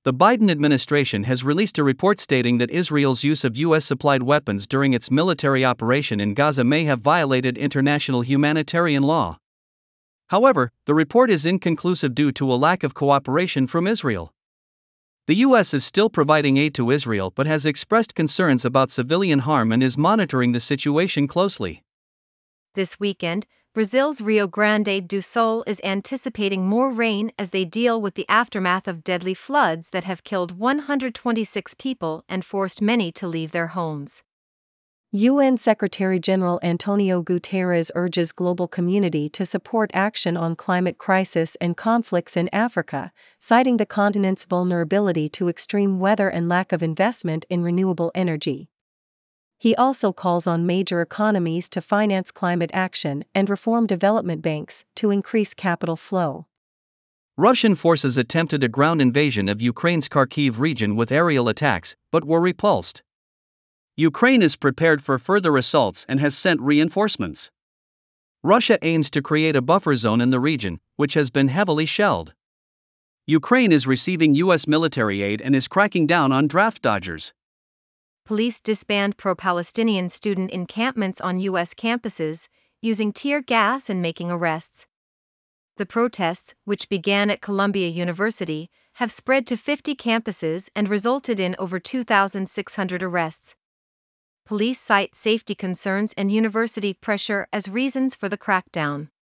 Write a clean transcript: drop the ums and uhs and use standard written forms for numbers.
The Biden administration has released a report stating that Israel's use of U.S.-supplied weapons during its military operation in Gaza may have violated international humanitarian law. However, the report is inconclusive due to a lack of cooperation from Israel. The U.S. is still providing aid to Israel but has expressed concerns about civilian harm and is monitoring the situation closely. This weekend, Brazil's Rio Grande do Sul is anticipating more rain as they deal with the aftermath of deadly floods that have killed 126 people and forced many to leave their homes. UN Secretary-General Antonio Guterres urges global community to support action on climate crisis and conflicts in Africa, citing the continent's vulnerability to extreme weather and lack of investment in renewable energy. He also calls on major economies to finance climate action and reform development banks to increase capital flow. Russian forces attempted a ground invasion of Ukraine's Kharkiv region with aerial attacks, but were repulsed. Ukraine is prepared for further assaults and has sent reinforcements. Russia aims to create a buffer zone in the region, which has been heavily shelled. Ukraine is receiving U.S. military aid and is cracking down on draft dodgers. Police disband pro-Palestinian student encampments on U.S. campuses, using tear gas and making arrests. The protests, which began at Columbia University, have spread to 50 campuses and resulted in over 2,600 arrests. Police cite safety concerns and university pressure as reasons for the crackdown.